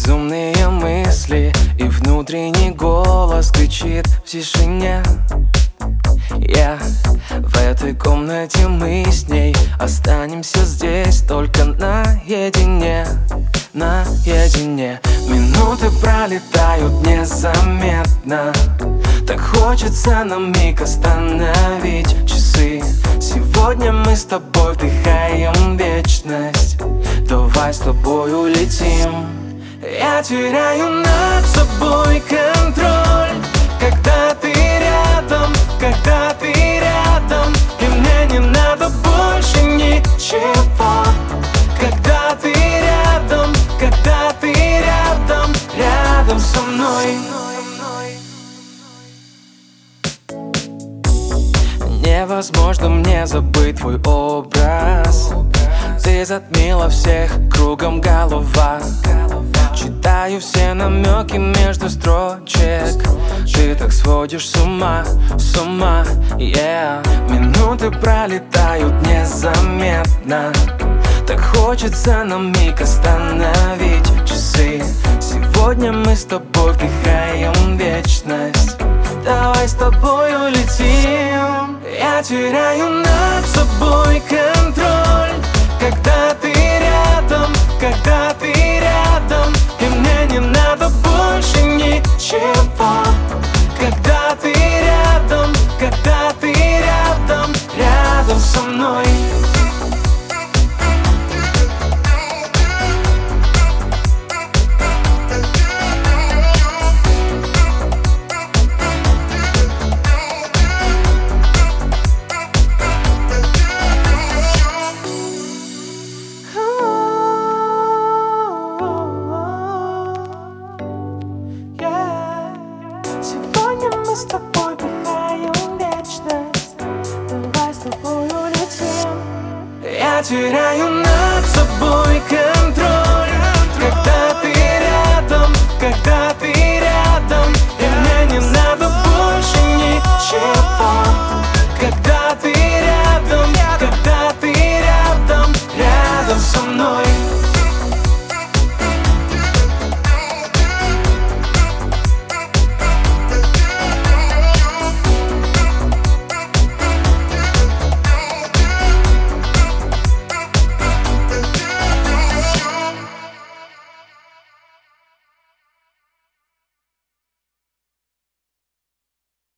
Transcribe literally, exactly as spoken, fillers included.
безумные мысли, и внутренний голос кричит в тишине. Я в этой комнате, мы с ней останемся здесь только наедине, наедине. Минуты пролетают незаметно, так хочется на миг остановить часы. Сегодня мы с тобой вдыхаем вечность, давай с тобой улетим. Я теряю над собой контроль, когда ты рядом, когда ты рядом, и мне не надо больше ничего. Когда ты рядом, когда ты рядом, рядом со мной. Невозможно мне забыть твой образ. Ты затмила всех, кругом голова. Читаю все намеки между строчек. Ты так сводишь с ума, с ума, yeah. Минуты пролетают незаметно, так хочется на миг остановить часы. Сегодня мы с тобой вдыхаем вечность, давай с тобой улетим. Я теряю над собой контроль, когда ты рядом,